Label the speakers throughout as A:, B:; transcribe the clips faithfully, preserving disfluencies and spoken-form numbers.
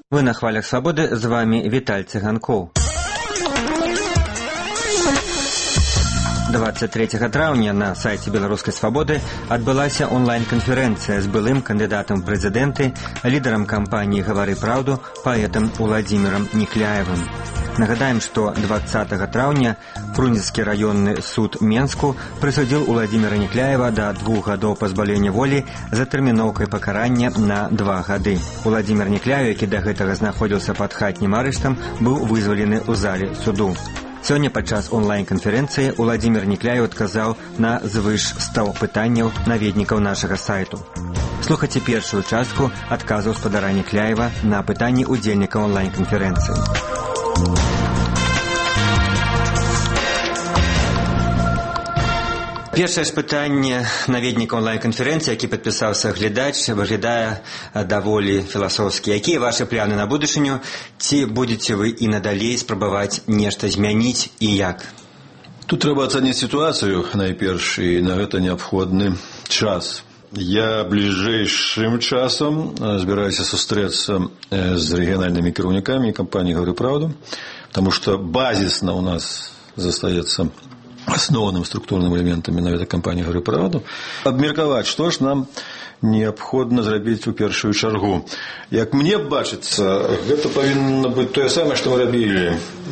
A: Вы на хвалях свабоды, з вами Віталь Цыганкоў. двадцать третьего траўня на сайце Беларускай свабоды адбылася онлайн-канферэнцыя з былым кандыдатам у прэзідэнты, лідарам кампаніі «Гавары праўду» паэтам Уладзімірам Нікляевым. Нагадаем, што двадцатого траўня Фрунзенскі раённы суд Менску прысудзіў Уладзіміра Нікляева да двух гадоў пазбаўлення волі за тэрміноўкай пакарання на два гады. Уладзімір Нікляев, які да гэтага знаходзіўся пад хатнім арыштам, быў вызвалены ў зале суду. Сёння падчас онлайн-канферэнцыі Уладзімір Нікляев адказаў на звыш ста пытанняў наведнікаў нашага сайту. Слухайце першую частку адказаў спадара Нікляева на пытанні удзельнікаў онлайн-канферэнцыі. Першае ж пытанне наведніка онлайн-канферэнцыі, які падпісаўся глядач, выглядае даволі філасофскі. Якія вашы планы на будучыню? Ці будзеце вы і надалей спрабаваць нешта змяніць і як?
B: Тут трэба ацаніць сітуацыю найперш, і на гэта неабходны час. Я бліжэйшым часам збіраюся сустрэцца з рэгіянальнымі кіраўнікамі кампаніі «Гавары праўду», таму што базісна ў нас застаецца асноўным структурным элементам менавіта кампаніі «Гавары праўду», абмеркаваць, што ж нам неабходна зрабіць у першую чаргу. Як мне бачыцца, гэта павінна быць тое самае, што мы рабілі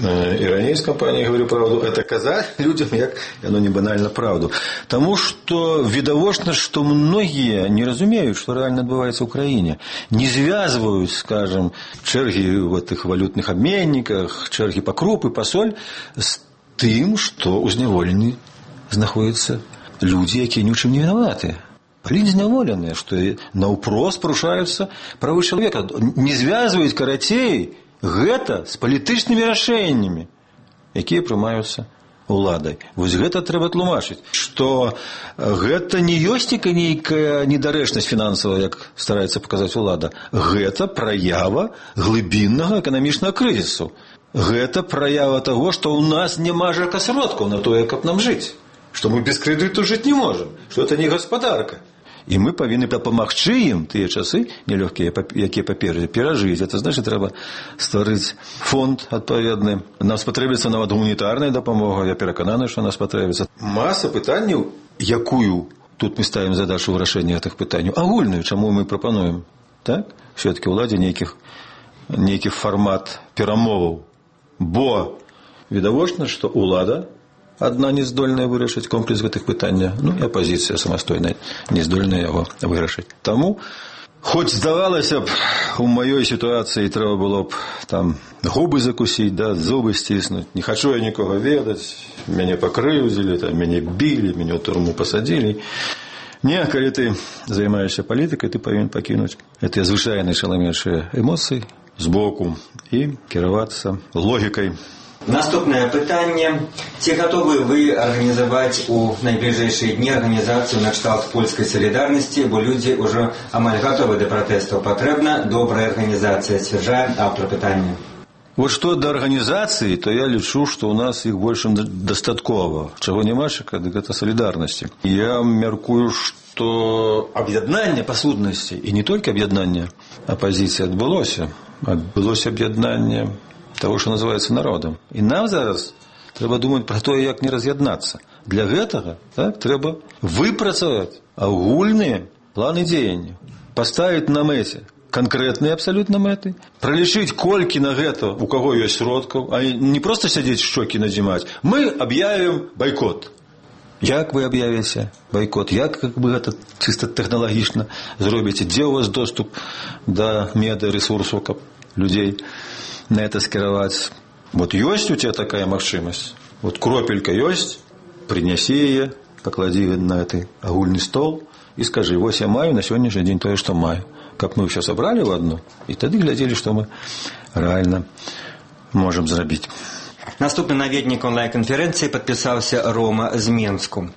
B: і раней з кампаніяй «Гавары праўду», это казаць людзям, як яно не банальна праўду. Таму што відавочна, што многія не разумеюць, што рэальна адбываецца ў краіне. Не звязваюць, скажам, чэргі ў гэтых валютных абменніках, чэргі па крупы, па соль з тым, што ў зняволенні знаходзяцца людзі, якія ні ў чым не вінаватыя. Людзі зняволеныя, што наўпрост парушаюцца правы чалавека. Не звязваюць, карацей, гэта з палітычнымі рашэннямі, якія прымаюцца уладай. Вось гэта трэба тлумачыць, што гэта не ёсць нейкая недарэчнасць фінансавая, як стараецца паказаць улада. Гэта праява глыбіннага эканамічнага крызісу. Гэта праява таго, што ў нас няма жака сродкаў на тое, каб нам жыць. Што мы без крэдыту жыць не можам. Што гэта не гаспадарка. І мы павінны дапамагчы ім тыя часы нелёгкія, якія паперадзе, перажыць. Гэта значыць, трэба стварыць фонд адпаведны. Нам спатрэбіцца нават гуманітарная дапамога. Я перакананы, што нас спатрэбіцца. Маса пытанняў, якую тут мы ставім задачу вырашэння гэтых пытанняў, агульную, чаму мы прапануем. Так? Все-таки ўладзе нейкіх, нейкі фармат перамоваў. Бо відавочна, што ўлада адна не здольная вырашыць комплекс гэтых пытання, ну і апазіцыя самастойная не здольная яго вырашыць. Таму, хоць здавалася б, у маёй сітуацыі трэба было б там губы закусіць, да, зубы сціснуць, не хачу я нікога ведаць, мяне пакрыўдзілі, там, мяне білі, мяне ў турму пасадзілі. Не, калі ты займаешся палітыкай, ты павінен пакінуць гэтыя звычайныя шаламечыя эмоцыі збоку і кіравацца логікай.
A: Наступнае пытанне. Ці гатовы вы арганізаваць у найбліжэйшыя дні арганізацыю на кшталт польскай салідарнасці, бо людзі ўжо амаль гатовы да пратэстаў. Патрэбна добрая арганізацыя, сцвярджае аўтар пытання.
B: Вот што да арганізацыі, то я лічу, што ў нас іх больш дастаткова. Чаго нямашыка, дык гэта салідарнасці. Я мяркую, што аб'яднанне па сутнасці, і не толькі аб'яднанне апазіцыі адбылося, адбылося аб'яднанне того, што называецца народам. І нам зараз трэба думаць пра тое, як не раз'яднацца. Для гэтага так, трэба выпрацаваць агульныя планы дзеяння, паставіць на мэце канкрэтныя абсалютна мэты, пралічыць, колькі на гэта у каго ёсць сродкаў, а не проста сядзець шчокі надзімаць. Мы аб'явім байкот. Як вы аб'явіце байкот? Як вы гэта чыста тэхналагічна зробіце? Дзе ў вас доступ да медыарэсурсу, каб людзей на это скіраваць? Вот ёсць у тебя такая магчымасць. Вот кропелька ёсць, прынясі яе, пакладзі на гэты агульны стол і скажы, вось я маю на сённяшні дзень тое, што маю. Каб мы ўсё сабралі ў адну, і тады глядзелі, што мы рэальна можам зрабіць.
A: Наступны наведнік онлайн-канферэнцыі падпісаўся Рома з Менску.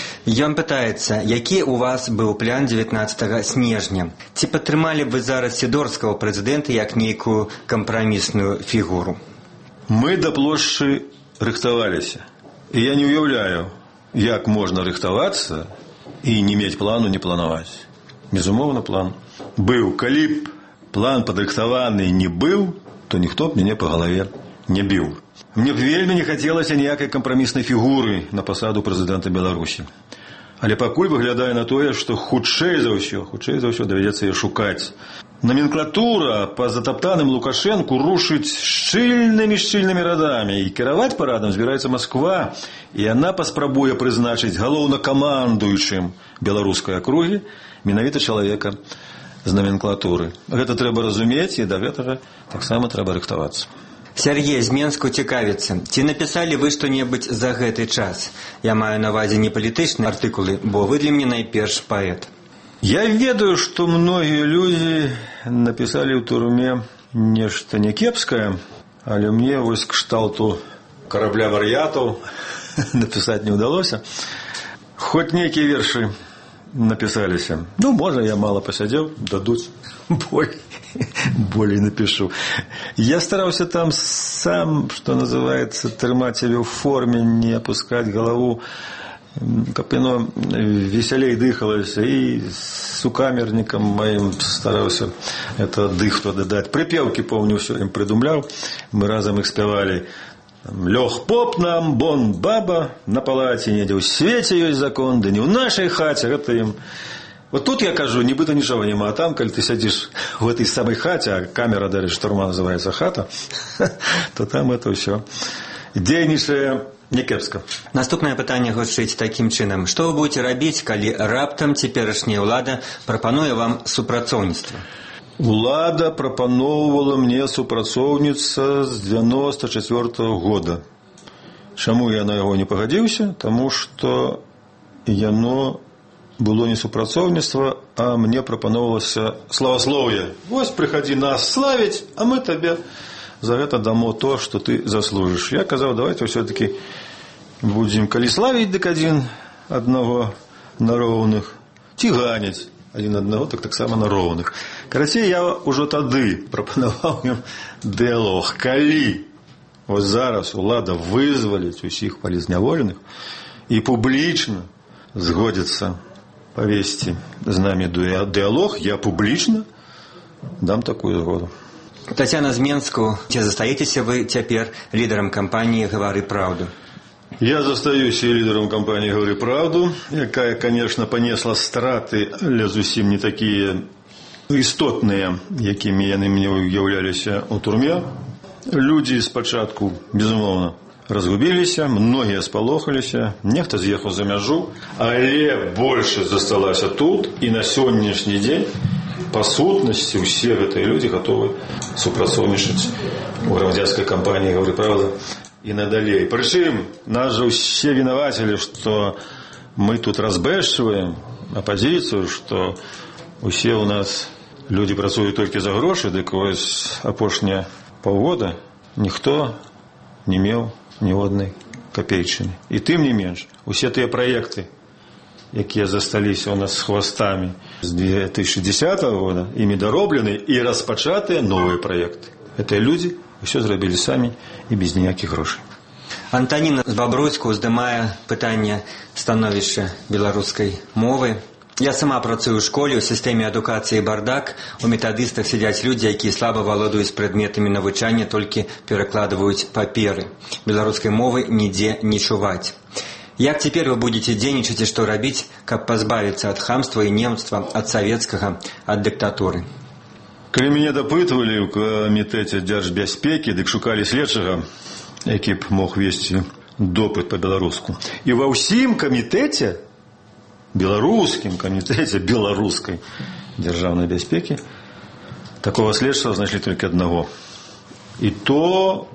A: Ён пытаецца, які ў вас быў план дзевятнаццатага снежня? Ці падтрымалі б вы зараз сідорскага прэзідэнта як нейкую кампрамісную фігуру?
B: Мы да плошчы рыхтаваліся. І я не ўяўляю, як можна рыхтавацца і не мець плану, не планаваць. Безумоўна, план быў. Калі б план падрыхтаваны не быў, то ніхто б мяне па галаве не біў. Мне б вельмі не хацелася ніякай кампраміснай фігуры на пасаду прэзідэнта Беларусі. Але пакуль выглядае на тое, што хутчэй за ўсё, хутчэй за ўсё давядзецца яе шукаць. Номенклатура па затаптаным Лукашэнку рушыць шчыльнымі-шчыльнымі радамі, і кіраваць парадам збіраецца Масква, і яна паспрабуе прызначыць галоўнакамандуючым беларускай акругі менавіта чалавека з номенклатуры. Гэта трэба разумець, і да гэтага таксама трэба рыхтавацца.
A: Сергей з Менску цікавіцца, ці напісалі вы што-небудзь за гэты час? Я маю на ўвазе не палітычныя артыкулы, бо вы для мяне найперш паэт.
B: Я ведаю, што многія людзі напісалі ў турме нешта някепскае, але мне вось кшталту карабля вар'ятаў напісаць не ўдалося. Хоць нейкія вершы напісаліся. Ну, можа, я мала пасядзеў, дадуць болей. Болей напишу. Я старался там сам, что называется, трымать себя в форме, не опускать голову, как оно веселей дыхалось, и с сукамерником моим старался это дых туда дать. Припевки, помню, все им придумлял, мы разом их спевали. Лёг поп нам, бон баба, на палате недзе ў свеце ёсць закон, да не ў нашай хаце, гэта им. Вот тут я кажу, нібыта нічого нема, а там, калі ты сядзіш в этой самой хате, а камера далі штурма называется хата, то там это ўсё дзейнічае някепска.
A: Наступнае пытанне гучыць такім чынам. Што вы будзеце рабіць, калі раптам цяперашняя ўлада прапануе вам супрацоўніцтва?
B: Улада прапаноўвала мне супрацоўніца з дзевяносто четвёртого года. Чаму я на яго не пагадзіўся? Таму што яно было не супрацоўніцтва, а мне прапаноўвалася славаслоўе. Вось прыхадзі нас славіць, а мы табе за гэта дамо то, што ты заслужыш. Я казаў, давайте ўсё-такі будзем, калі славіць, дык адзін аднаго на роўных, ці ганяць адзін аднаго, так таксама на роўных. Карацей, я ўжо тады прапанаваў ім дыялог. Калі вось зараз улада вызваліць усіх палізняволеных і публічна згодзіцца павесці з намі дыялог, я публічна дам такую згоду.
A: Тацяна з Менску, ці застаецеся вы цяпер лідарам кампаніі «Гавары праўду»?
B: Я застаюся лідарам кампаніі «Гавары праўду», якая, конечно, панесла страты, але зусім не такія істотныя, якімі яны мне уяўляліся ў турме. Людзі спачатку, безумоўна, разгубіліся, многія спалохаліся, нехта з'ехаў за мяжу, але большасць засталася тут, і на сённяшні дзень па сутнасці ўсе гэтыя людзі гатовы супрацоўнічаць у грамадзянскай кампаніі «Гавары праўда» і надалей. Прычым, нас жа ўсе вінавацілі, што мы тут разбэшчваем апазіцыю, што усе ў нас людзі працуюць толькі за грошы, дык вось апошнія паўгода ніхто не меў ніводнай капейчыны. І тым не менш, усе тыя праекты, якія засталіся ў нас з хвастамі з две тысячи дзесятого года, імі дароблены і распачатыя новыя праекты. Гэтыя людзі ўсё зрабілі самі і без ніякіх грошай.
A: Антаніна з Бабруйску здымае пытанне становішча беларускай мовы. Я сама працую ў школе, у сістэме адукацыі «Бардак». У метадыстах сядзяць людзі, якія слаба валодаюць прадметамі навучання, толькі перакладваюць паперы. Беларускай мовы нідзе не чуваць. Як цяпер вы будзеце дзейнічаць і што рабіць, каб пазбавіцца ад хамства і немства, ад савецкага, ад дыктатуры?
B: Калі мяне дапытвалі ў камітэце дзяржбяспекі, дык шукалі следчага, які б мог весці допыт па-беларуску. І ва ўсім камітэце, беларускім камітэце беларускай дзяржаўнай бяспекі, такого следчага знайшлі толькі аднаго. І то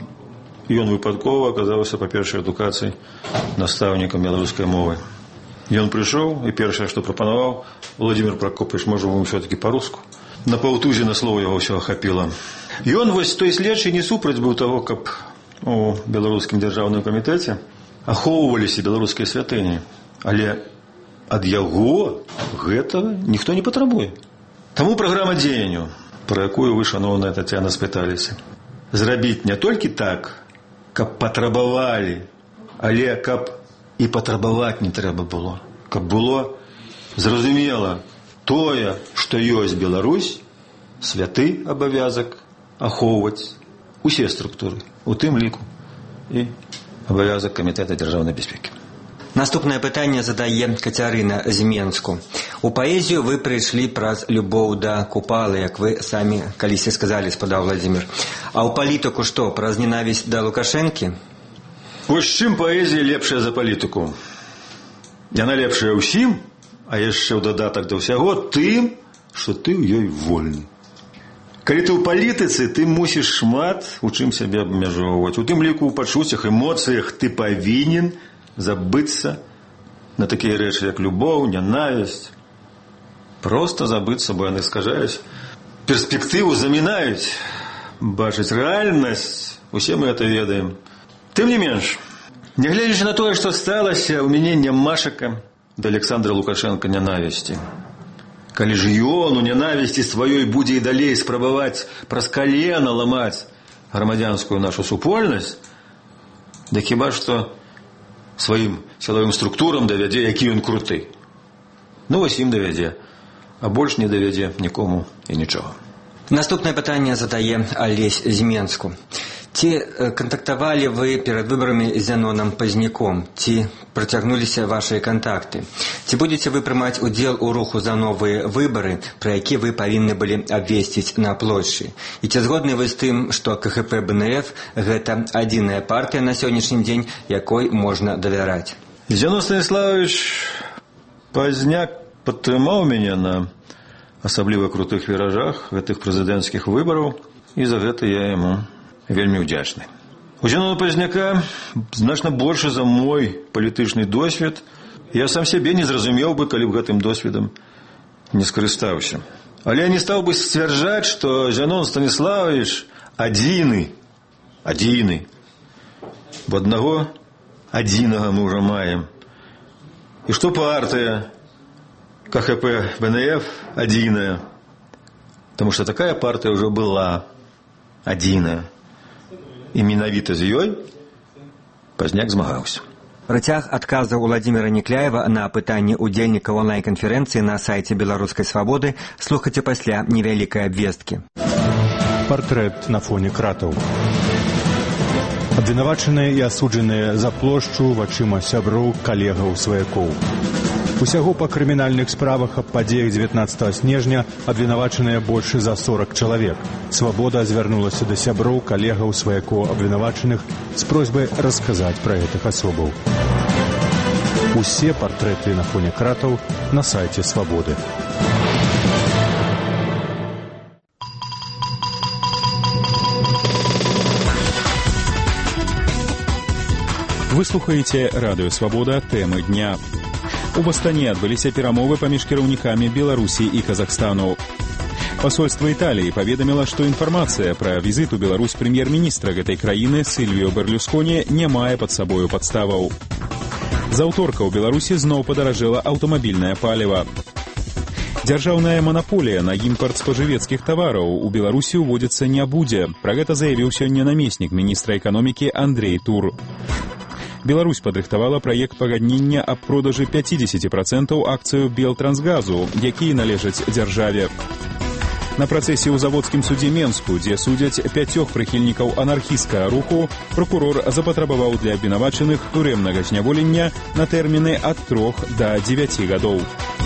B: ён выпадкова аказаўся па першай адукацыі настаўнікам беларускай мовы. Ён прыйшоў і першае, што прапанаваў: Владимир Прокопьевич, можа, вам все-таки по-руску? На паўтузіна слова яго ўсё ахапіла. Ён вось той следчы не супраць быў таго, каб у беларускім дзяржаўным камітэце ахоўваліся беларускія святыні, але ад яго гэтага ніхто не патрабуе. Таму праграма дзеянняў, пра якую вы, шаноўная Тацяна, спыталіся, зрабіць не толькі так, каб патрабавалі, але каб і патрабаваць не трэба было, каб было зразумела тое, што ёсць Беларусь, святы абавязак ахоўваць усе структуры, у тым ліку і абавязак камітэта дзяржаўнай бяспекі.
A: Наступнае пытанне задае Кацярына з Менску. У паэзію вы прыйшлі праз любоў да Купалы, як вы самі калісьці сказалі, спадар Владзімір. А ў палітыку што, праз ненавісць да Лукашэнкі?
B: Вось чым паэзія лепшая за палітыку? Яна лепшая ўсім, а яшчэ ў дадатак да ўсяго тым, што ты ў ёй вольны. Калі ты ў палітыцы, ты мусіш шмат у чым сябе абмяжоўваць. У тым ліку ў пачуццях, эмоцыях ты павінен забыцца на такія рэчы, як любоў, нянавісць. Проста забыцца, бо яны скажаюць. Перспектыву замінаюць. Бачыць рэальнасць. Усе мы гэта ведаем. Тым не менш, нягледзячы на тое, што сталася, у мяне нямашака да Александра Лукашэнка нянавісці. Калі ж ён у нянавісці сваёй будзе і далей спрабаваць праз калена ламаць грамадзянскую нашу супольнасць, да хіба што сваім сілавым структурам давядзе, які ён круты. Ну, вось ім давядзе, а больш не давядзе нікому і нічога.
A: Наступнае пытанне задае Алесь з Менску. Ці кантактавалі вы перад выбарамі з Зяноном Пазняком? Ці працягнуліся вашыя кантакты? Ці будзеце вы прымаць удзел у руху за новыя выбары, пра які вы павінны былі абвесціць на плошчы? І ці згодны вы з тым, што ка гэ пэ бэ эн эф гэта адзіная партыя на сённяшні дзень, якой можна давяраць?
B: Зянон Станіславович Пазняк падтрымаў мяне на асабліва крутых віражах гэтых прэзідэнцкіх выбараў, і за гэта я яму вельмі ўдзячны. У Зянона Пазняка значна больше за мой палітычны досвед. Я сам сябе не зразумеў бы, калі б гэтым досведам не скарыстаўся. Але я не стаў бы сцвярджаць, што Зянон Станіславович адзіны, адзіны. Бо аднаго адзінага мы ўжо маем. І што партыя ка гэ пэ бэ эн эф адзіная. Таму што такая партыя ўжо была адзіная. І менавіта з ёй Пазняк змагаўся.
A: Працяг адказаў Уладзіміра Нікляева на пытанні ўдзельнікаў онлайн-канферэнцыі на сайце Беларускай свабоды слухайце пасля невялікай абвесткі.
C: Партрэт на фоне кратаў. Абвінавачаныя і асуджаныя за плошчу вачыма сяброў, калегаў, сваякоў. Усяго па крымінальных справах аб падзеях дзевятнаццатага снежня абвінавачаныя больш за сорак чалавек. Свабода звярнулася да сяброў, калегаў, сваякоў абвінавачаных з просьбай расказаць пра гэтых асобаў. Усе партрэты на фоне кратаў на сайце Свабоды.
D: Вы слухаеце радыё Свабода, тэмы дня. У Бастане адбыліся перамовы паміж кіраўнікамі Беларусі і Казахстану. Пасольства Італіі паведаміла, што інфармацыя пра візіт у Беларусь прэм'ер-міністра гэтай краіны Сільвіо Берлюсконі не мае пад сабою падставаў. З аўторка ў Беларусі зноў падаражэла аўтамабільнае паліва. Дзяржаўная манаполія на імпарт спажывецкіх тавараў у Беларусі ўводзіцца не будзе. Пра гэта заявіў сёння намеснік міністра эканомікі Андрей Тур. Беларусь падрыхтавала праект пагаднення аб продажы пяцьдзесят працэнтаў акцыяў Белтрансгазу, якія належаць дзяржаве. На працэсе ў заводскім судзе Менску, дзе судзяць пяцёх прыхільнікаў анархісцкага руху, прокурор запатрабаваў для абвінавачаных турэмнага зняволення на тэрміны ад трох да дзевяці гадоў.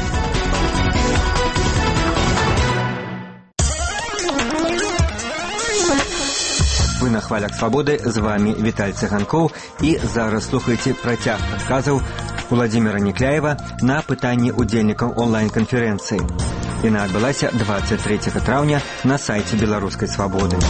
A: Вы на хвалях свабоды, з вами Віталь Цыганкоў, і зараз слухаеце працяг адказаў Уладзіміра Нікляева на пытанні ўдзельнікаў онлайн-канферэнцыі. Яна адбылася двадцать третьего траўня на сайце Беларускай свабоды.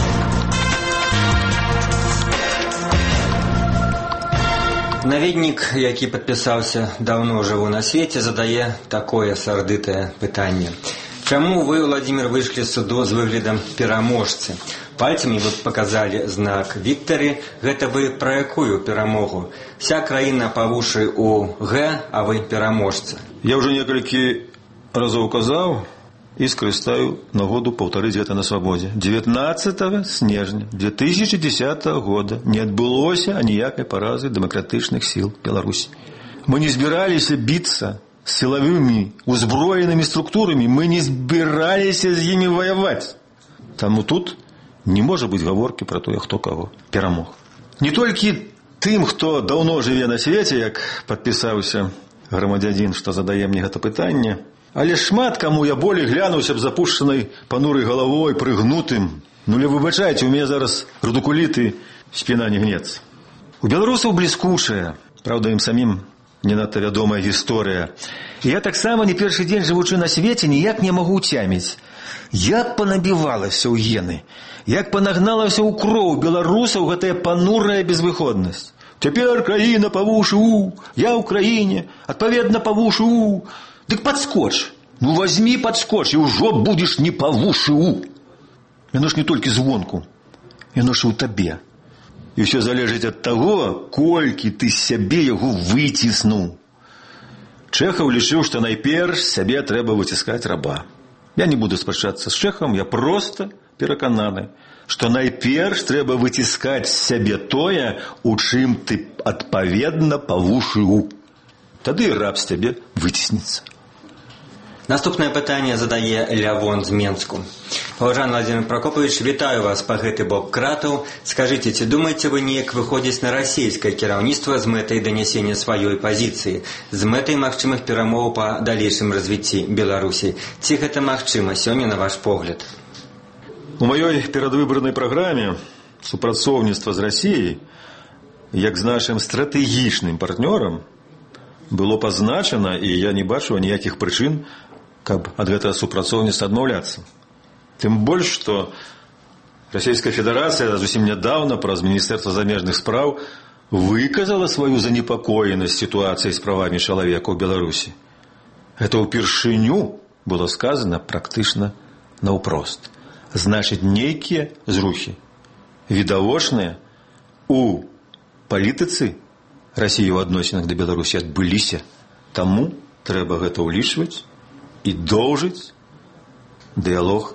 A: Наведнік, які падпісаўся «Даўно жыву на свеце», задае такое сардытае пытанне. Чаму вы, Уладзімір, выйшлі з суду з выглядам пераможцы? Пальцамі вы паказалі знак «Віктары». Гэта вы пра якую перамогу? Вся краіна па вушы у Г, а вы пераможца.
B: Я ўжо некалькі разоў казаў і скарыстаю нагоду паўтарыць гэта на свабодзе. дзевятнаццатага снежня две тысячи десятого года не адбылося аніякай паразы дэмакратычных сіл Беларусі. Мы не збіраліся біцца з сілавымі, узброенымі структурамі, мы не збіраліся з імі ваяваць. Таму тут не можа быць гаворкі пра тое, хто каго перамог. Не толькі тым, хто даўно жыве на свеце, як падпісаўся грамадзянін, што задае мне гэта пытанне, але шмат каму я болей глянуўся б запушчанай панурай галавой, прыгнутым. Ну, ли выбачайце, у мяне зараз радыкуліты, спіна не гнецца. У беларусаў бліскучая, правда, ім самім не надта вядомая гісторыя. І я таксама не першы дзень жывучы на свеце ніяк не магу уцяміць. Як панабівалася ў гены, як панагналася ў кроў беларусаў гэтая панурая безвыходнасць. Цяпер краіна па вушы у, я ў краіне, адпаведна па вушы у. Дык падскоч, ну вазьмі падскоч, і ўжо будзеш не па вушы у. Яно ж не толькі звонку, яно ж і ў табе. І ўсё залежыць ад таго, колькі ты з сябе яго выціснуў. Чэхаў лічыў, што найперш сябе трэба выціскаць раба. Я не буду спрачацца з Чэхам, я проста перакананы, што найперш трэба выціскаць з сябе тое, у чым ты адпаведна па вушы у. Тады раб з цябе выціснецца.
A: Наступнае пытанне задае Лявон з Менску. Паважаны Владимир Прокопович, вітаю вас па гэты бок кратаў. Скажыце, ці думаеце вы неяк выходзіць на расійскае кіраўніцтва з мэтай данясення сваёй пазіцыі, з мэтай магчымых перамоў па далейшым развіцці Беларусі? Ці гэта магчыма сёння, на ваш погляд?
B: У маёй перадвыбарнай праграме супрацоўніцтва з Расіяй, як з нашым стратэгічным партнёрам, было пазначана, і я не бачу ніякіх прычын, каб ад гэтага супрацоўніцтва адмаўляцца. Тым больш, што Расійская Федэрацыя зусім нядаўна праз Міністэрства замежных спраў выказала сваю занепакоенасць сітуацыяй з правамі чалавека ў Беларусі. Гэта ўпершыню было сказана практычна наўпрост. Значыць, нейкія зрухі відавочныя у палітыцы Расіі ў адносінах да Беларусі адбыліся. Таму трэба гэта ўлічваць і доўжыць дыялог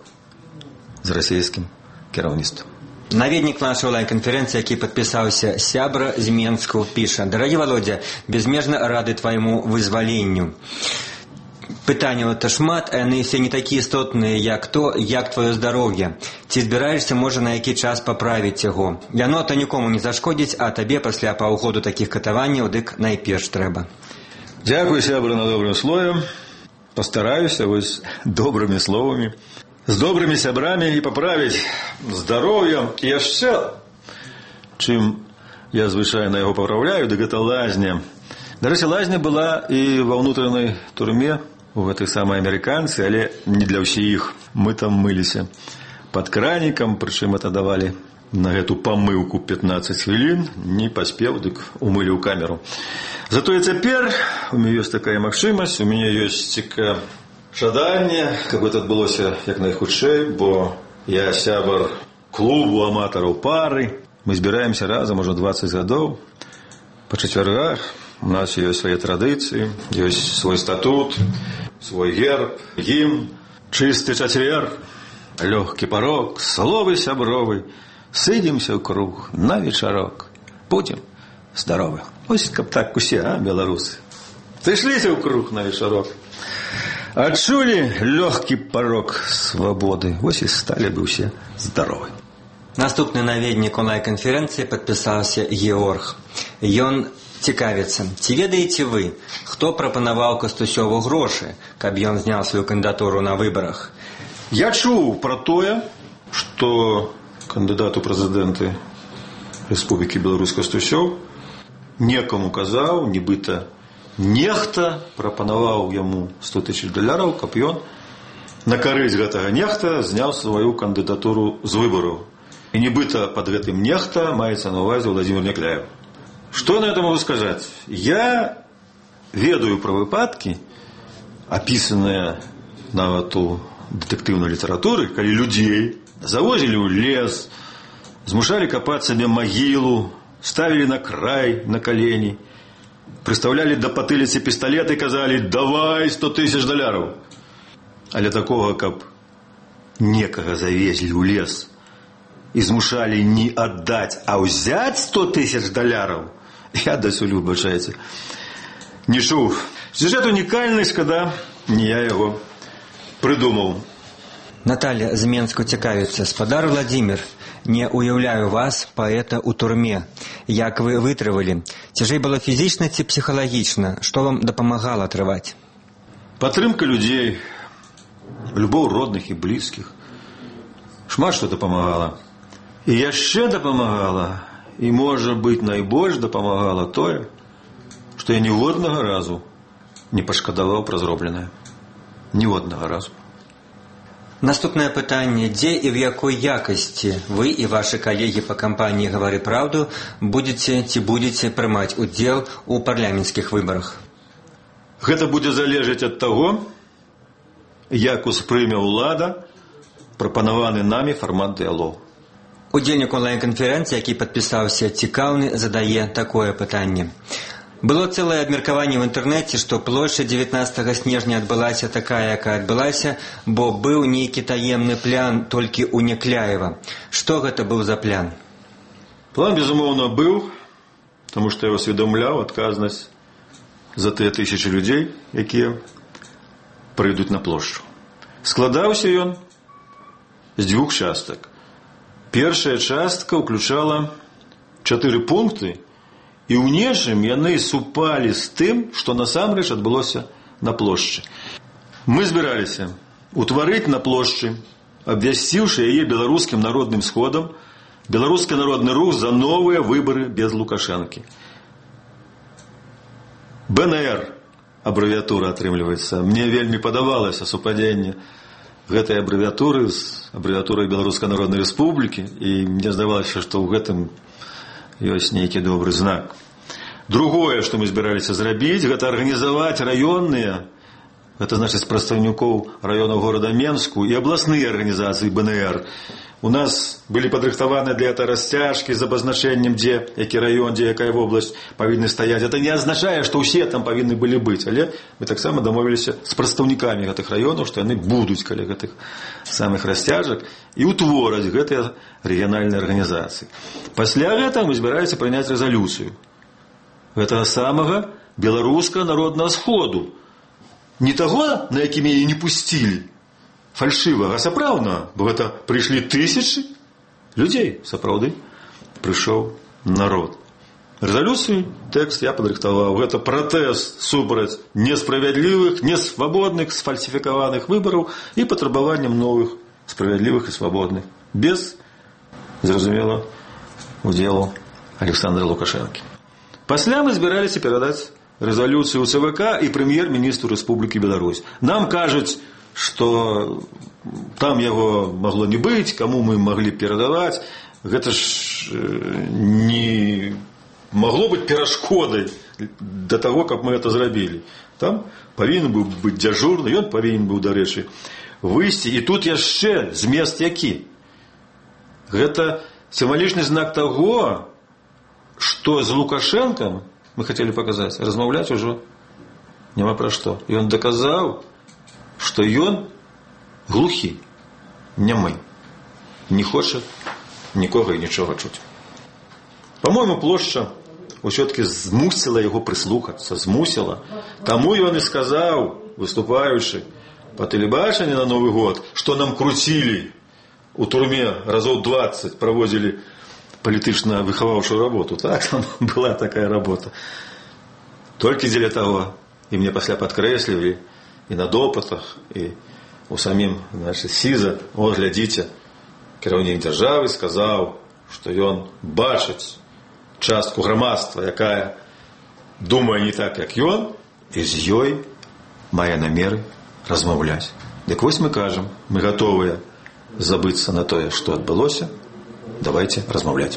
B: з расійскім кіраўніцтвам.
A: Наведнік нашай онлайн-канферэнцыі, які падпісаўся сябра з Менску, піша: «Дарагі Володя, безмежна рады твайму вызваленню. Пытанняў-то шмат, а яны все не такія істотныя, як то, як твоё здароўе. Ці збіраешся, можа, на які час паправіць яго? Яно-то нікому не зашкодзіць, а табе пасля паўгоду такіх катаванняў дык найперш трэба».
B: Дзякуй, сябра, на добрым слове. Пастараюся вось добрымі словамі, з добрымі сябрамі і паправіць здароўе. І яшчэ, чым я звычайна яго папраўляю, дык гэта лазня. Дарэчы, лазня была і ва ўнутранай турме у гэтых самых амерыканцы, але не для ўсіх. Мы там мыліся пад кранікам, прычым это давалі на гэту памыўку пятнаццаць хвілін, не паспеў, дык умылі ў камеру. Затое цяпер у мяне ёсць такая магчымасць, у мяне ёсць цікавае жаданне, каб гэта адбылося як найхутчэй, бо я сябар клубу аматараў пары. Мы збіраемся разам ужо дваццаць гадоў. Па чацвяргах у нас ёсць свае традыцыі, ёсць свой статут, свой герб, гімн, чысты чацвер, лёгкі парог, словы сябровы, сыдземся ў круг на вечарок, будзем здаровы. Ось каб так усе, а, беларусы, сышліся ў круг на вечарок, адчулі лёгкі парог свабоды, ось і сталі бы ўсе здаровы.
A: Наступны наведнік онлайн-канферэнцыі падпісаўся Георг. Ён цікавіцца: ці ведаеце вы, хто прапанаваў Кастусёву грошы, каб ён зняў сваю кандыдатуру на выбарах?
B: Я чуў пра тое, што кандыдат у прэзідэнты Рэспублікі Беларусь Кастусёў некаму казаў, нібыта нехта прапанаваў яму сто тысяч даляраў, каб ён на карысць гэтага нехта зняў сваю кандыдатуру з выбараў. І нібыта пад гэтым нехта маецца на ўвазе Владимир Никляев. Што на это могу сказаць? Я ведаю пра выпадкі, апісаныя нават у дэтэктыўнай літаратуры, калі людзей завозілі ў лес, змушалі капаць сабе магілу, ставілі на край, на калені, прыстаўлялі да патыліцы пісталет і казалі: давай сто тысяч даляраў. Але такога, каб некага завезлі ў лес і змушалі не аддаць, а ўзяць сто тысяч даляраў, я дасюль, выбачайце, не чуў. Сюжэт унікальны, шкада, не я яго прыдумаў.
A: Наталья з Менску цікавіцца. Спадар Владимир, не уяўляю вас, паэта, у турме. Як вы вытрывалі? Цяжэй было фізічна ці псіхалагічна? Што вам дапамагала трываць?
B: Падтрымка людзей, любоў родных і блізкіх. Шмат што дапамагала. І яшчэ дапамагала, і, можа быць, найбольш дапамагала тое, што я ніводнага разу не пашкадаваў пра зробленае. Ніводнага разу.
A: Наступнае пытанне. Дзе і в якой якасці вы і вашы калегі па кампаніі «Гавары праўду» будзеце ці будзеце прымаць удзел у парламенцкіх выбарах?
B: Гэта будзе залежаць ад таго, як успрыме ўлада прапанаваны намі фармат дыялогу.
A: Удзельнік онлайн-канферэнцыі, які падпісаўся «Цікаўны», задае такое пытанне. Было цэлае абмеркаванне ў інтэрнэце, што плошча дзевятнаццатага снежня адбылася такая, якая адбылася, бо быў нейкі таемны план толькі ў Някляева. Што гэта быў за план?
B: План, безумоўна, быў, таму што я усведамляў адказнасць за тыя тысячы людзей, якія прыйдуць на плошчу. Складаўся ён з дзвюх частак. Першая частка ўключала чатыры пункты, і ў нечым яны супалі з тым, што насамрэч адбылося на плошчы. Мы збіраліся утварыць на плошчы, абвясціўшы яе беларускім народным сходам, беларускі народны рух за новыя выбары без Лукашэнкі. бэ эн эр, абрэвіатура атрымліваецца. Мне вельмі падавалася супадзенне гэтай абрэвіатуры з абрэвіатурай Беларускай народнай рэспублікі, і мне здавалася, што ў гэтым ёсць нейкі добры знак. Другое, што мы збіраліся зрабіць, гэта арганізаваць раённыя, гэта значыць прадстаўнікоў раёнаў горада Менску і абласныя арганізацыі бэ эн эр. У нас былі падрыхтаваны для этого расцяжкі з абазначэннем, дзе які раён, дзе якая вобласць павінны стаяць. Это не азначае, што ўсе там павінны былі быць, але мы таксама дамовіліся з прадстаўнікамі гэтых раёнаў, што яны будуць каля гэтых самых расцяжак і ўтвораць гэтыя рэгіянальныя арганізацыі. Пасля гэтага мы збіраемся прыняць рэзалюцыю гэтага самага беларускага народнага сходу. Не таго, на які мяне не пусцілі, фальшывага, а сапраўднага, бо гэта прыйшлі тысячы людзей, сапраўды прыйшоў народ. Рэзалюцыю, тэкст я падрыхтаваў. Гэта пратэст супраць несправядлівых, несвабодных, сфальсіфікаваных выбараў і патрабаваннем новых справядлівых і свабодных, без, зразумела, удзелу Александра Лукашэнкі. Пасля мы збіраліся перадаць рэзалюцыю ў цэ вэ ка і прэм'ер-міністру Рэспублікі Беларусь. Нам кажуць, што там яго магло не быць, каму мы маглі перадаваць. Гэта ж не магло быць перашкодай да таго, каб мы гэта зрабілі. Там павінен быў быць дзяжурны, ён павінен быў, дарэчы, выйсці. І тут яшчэ змест які? Гэта сімвалічны знак таго, што з Лукашэнкам мы хацелі паказаць, размаўляць ужо няма пра што. І ён даказаў, што ён глухі, нямы, не хоча нікога і нічога чуць. Па-мойму, плошча ўсё-такі змусіла яго прыслухацца, змусіла. Таму ён і сказаў, выступаючы па тэлебачанні на Новы год, што нам круцілі у турме разоў дваццаць, праводзілі палітычна выхаваўчую работу. Так, там была такая работа. Толькі дзеля таго, і мне пасля падкрэслівалі, і на допытах, і у самім, значит, СІЗА, о, глядзіце, кіраўнік дзяржавы сказаў, што ён бачыць частку грамадства, якая думае не так, як ён, і з ёй мае намеры размаўляць. Дык вось мы кажам, мы гатовыя забыцца на тое, што адбылося, давайте размаўляць.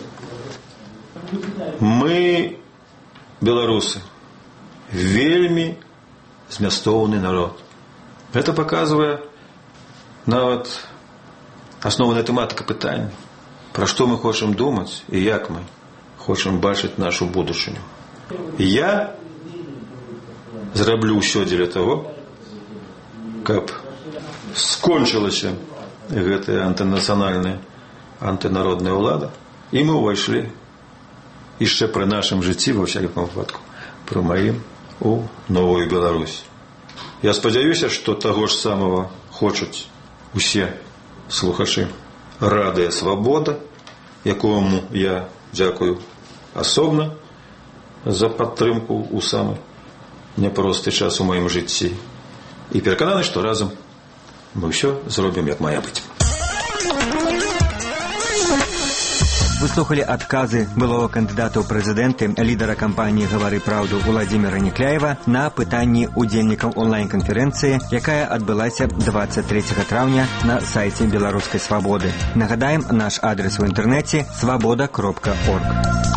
B: Мы, беларусы, вельмі змястоўны народ. Гэта паказвае нават асноўная тэматыка пытання, пра што мы хочам думаць і як мы хочам бачыць нашу будучыню. Я зраблю ўсё дзеля таго, каб скончылася гэтая антынацыянальная, антынародная ўлада, і мы ўвайшлі яшчэ пры нашым жыцці, ва ўсякім выпадку, пры маім, у новую Беларусь. Я спадзяюся, што таго ж самага хочуць усе слухачы радыё «Свабода», якому я дзякую асобна за падтрымку ў самы няпросты час у маім жыцці. І перакананы, што разам мы ўсё зробім, як мае быць.
A: Выслухали адказы былого кандыдата ў прэзідэнты, лідара кампаніі «Гавары праўду» Уладзіміра Никляева на пытанні удзельнікаў онлайн-канферэнцыі, якая адбылася двадцать третьего траўня на сайце Беларускай свабоды. Нагадаем, наш адрес у інтэрнэце свабода кропка орг.